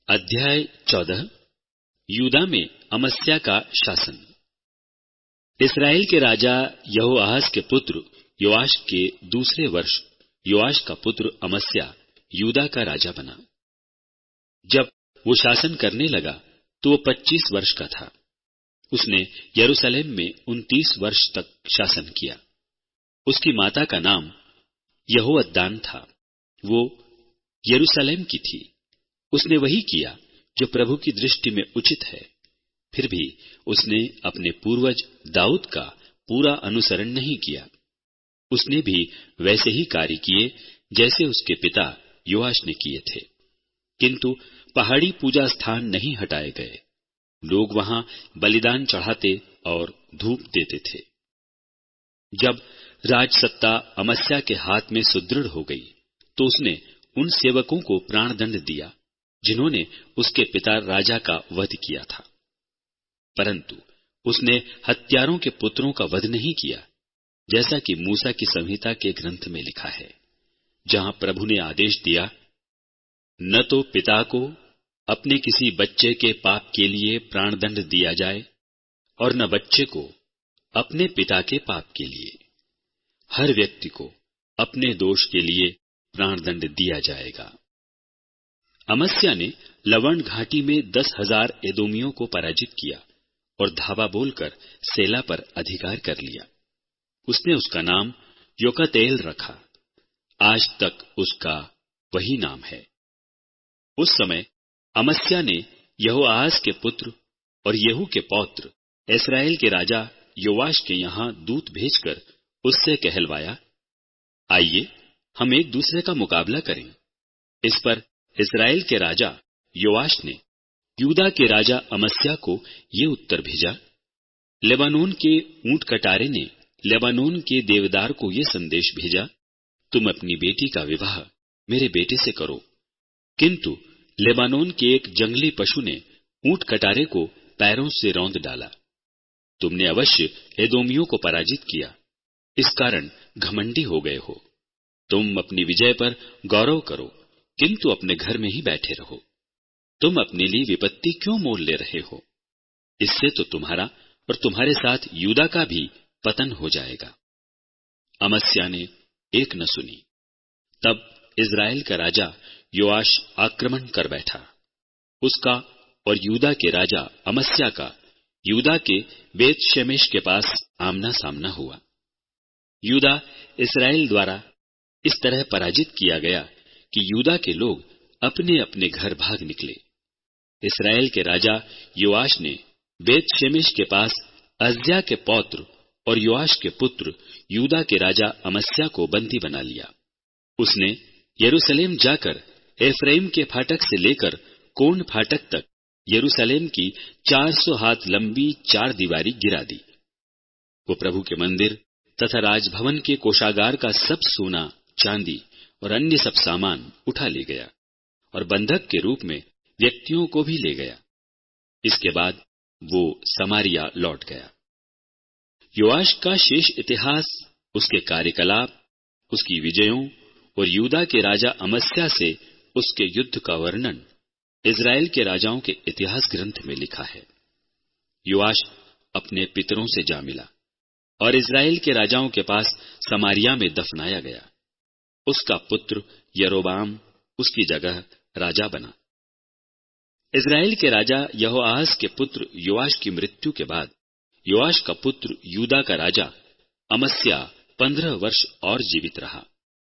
अध्याय 14। यूदा में अमस्या का शासन। इस्राएल के राजा यहोआहाज के पुत्र योआश के दूसरे वर्ष योआश का पुत्र अमस्या यूदा का राजा बना। जब वो शासन करने लगा तो वो 25 वर्ष का था। उसने यरूशलेम में 29 वर्ष तक शासन किया। उसकी माता का नाम यहोअद्दान था। वो यरूशलेम की थी। उसने वही किया जो प्रभु की दृष्टि में उचित है। फिर भी उसने अपने पूर्वज दाऊद का पूरा अनुसरण नहीं किया। उसने भी वैसे ही कार्य किए जैसे उसके पिता योआश ने किए थे, किंतु पहाड़ी पूजा स्थान नहीं हटाए गए। लोग वहां बलिदान चढ़ाते और धूप देते थे। जब राजसत्ता अमस्या के हाथ में सुदृढ़ हो गई तो उसने उन सेवकों को प्राणदंड दिया जिन्होंने उसके पिता राजा का वध किया था। परंतु उसने हत्यारों के पुत्रों का वध नहीं किया, जैसा कि मूसा की संहिता के ग्रंथ में लिखा है, जहां प्रभु ने आदेश दिया, न तो पिता को अपने किसी बच्चे के पाप के लिए प्राणदंड दिया जाए और न बच्चे को अपने पिता के पाप के लिए। हर व्यक्ति को अपने दोष के लिए प्राणदंड दिया जाएगा। अमस्या ने लवण घाटी में 10,000 एदोमियों को पराजित किया और धावा बोलकर सेला पर अधिकार कर लिया। उसने उसका नाम योकतेल रखा। आज तक उसका वही नाम है। उस समय अमस्या ने यहोआहाज के पुत्र और येहू के पौत्र इस्राएल के राजा योआश के यहां दूत भेजकर उससे कहलवाया, आइए हम एक दूसरे का मुकाबला करें। इस पर इस्राएल के राजा योआश ने यूदा के राजा अमस्या को ये उत्तर भेजा, लेबानोन के ऊंट कटारे ने लेबानोन के देवदार को ये संदेश भेजा, तुम अपनी बेटी का विवाह मेरे बेटे से करो। किंतु लेबानोन के एक जंगली पशु ने ऊंट कटारे को पैरों से रौंद डाला। तुमने अवश्य एदोमियों को पराजित किया, इस कारण घमंडी हो गए हो। तुम अपनी विजय पर गौरव करो, किंतु अपने घर में ही बैठे रहो। तुम अपने लिए विपत्ति क्यों मोल ले रहे हो? इससे तो तुम्हारा और तुम्हारे साथ यूदा का भी पतन हो जाएगा। अमस्या ने एक न सुनी। तब इस्राएल का राजा योआश आक्रमण कर बैठा। उसका और यूदा के राजा अमस्या का यूदा के बेत शेमेश के पास आमना सामना हुआ। यूदा इस्राएल द्वारा इस तरह पराजित किया गया कि यूदा के लोग अपने अपने घर भाग निकले। इस्राएल के राजा योआश ने बेत शेमेश के पास अज्जा के पौत्र और योआश के पुत्र यूदा के राजा अमस्या को बंदी बना लिया। उसने यरूशलेम जाकर एफ्राइम के फाटक से लेकर कोन फाटक तक यरूशलेम की 400 हाथ लंबी 4 दीवारी गिरा दी। वो प्रभु के मंदिर तथा राजभवन के कोषागार का सब सोना, चांदी और अन्य सब सामान उठा ले गया और बंधक के रूप में व्यक्तियों को भी ले गया। इसके बाद वो समारिया लौट गया। योआश का शेष इतिहास, उसके कार्यकलाप, उसकी विजयों और यूदा के राजा अमस्या से उसके युद्ध का वर्णन इस्राएल के राजाओं के इतिहास ग्रंथ में लिखा है। योआश अपने पितरों से जा मिला और इस्राएल के राजाओं के पास समारिया में दफनाया गया। उसका पुत्र यरोबाम उसकी जगह राजा बना। इस्राएल के राजा यहोआहाज के पुत्र योआश की मृत्यु के बाद योआश का पुत्र यूदा का राजा अमस्या 15 वर्ष और जीवित रहा।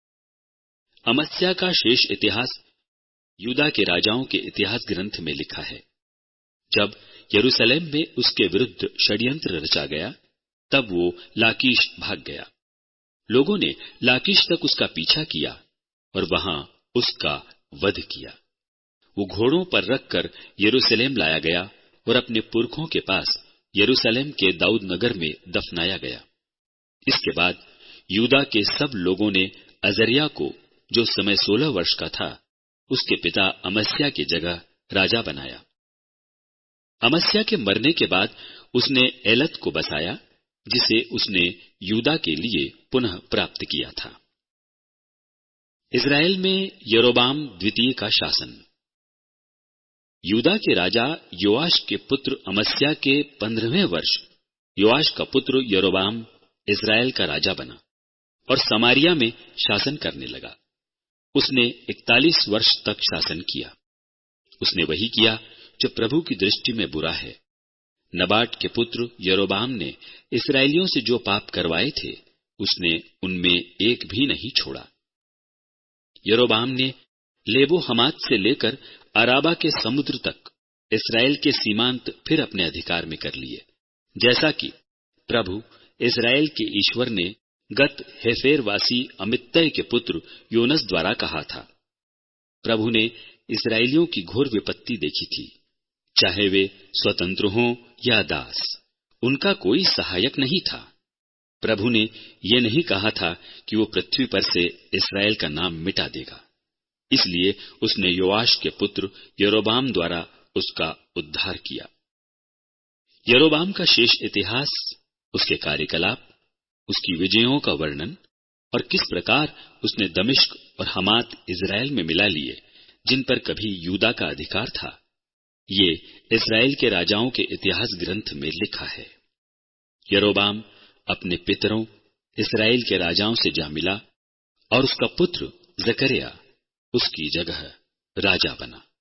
अमस्या का शेष इतिहास यूदा के राजाओं के इतिहास ग्रंथ में लिखा है। जब यरूशलेम में उसके विरुद्ध षड्यंत्र रचा गया, तब वो लाकीश भाग गया। लोगों ने लाकीश तक उसका पीछा किया और वहां उसका वध किया। वो घोड़ों पर रखकर यरूशलेम लाया गया और अपने पुरखों के पास यरूशलेम के दाऊद नगर में दफनाया गया। इसके बाद यूदा के सब लोगों ने अजर्या को, जो उस समय 16 वर्ष का था, उसके पिता अमस्या की जगह राजा बनाया। अमस्या के मरने के बाद उसने एलत को बसाया, जिसे उसने यूदा के लिए पुनः प्राप्त किया था। इस्राएल में यरोबाम द्वितीय का शासन। यूदा के राजा योआश के पुत्र अमस्या के 15वें वर्ष योआश का पुत्र यरोबाम इस्राएल का राजा बना और समारिया में शासन करने लगा। उसने 41 वर्ष तक शासन किया। उसने वही किया जो प्रभु की दृष्टि में बुरा है। नबाट के पुत्र यरोबाम ने इस्राएलियों से जो पाप करवाए थे, उसने उनमें एक भी नहीं छोड़ा। यरोबाम ने लेबो हमात से लेकर अराबा के समुद्र तक इस्राएल के सीमांत फिर अपने अधिकार में कर लिए, जैसा कि प्रभु इस्राएल के ईश्वर ने गत हेफेरवासी अमित्तै के पुत्र योनस द्वारा कहा था। प्रभु ने इस्राएलियों की घोर विपत्ति देखी थी, चाहे वे स्वतंत्र हों या दास, उनका कोई सहायक नहीं था। प्रभु ने ये नहीं कहा था कि वो पृथ्वी पर से इस्राएल का नाम मिटा देगा। इसलिए उसने योआश के पुत्र यरोबाम द्वारा उसका उद्धार किया। यरोबाम का शेष इतिहास, उसके कार्यकलाप, उसकी विजयों का वर्णन और किस प्रकार उसने दमिश्क और हमात इस्राएल में मिला लिए, जिन पर कभी यूदा का अधिकार था, ये इस्राएल के राजाओं के इतिहास ग्रंथ में लिखा है। यरोबाम अपने पितरों इस्राएल के राजाओं से जा मिला और उसका पुत्र जकरिया उसकी जगह राजा बना।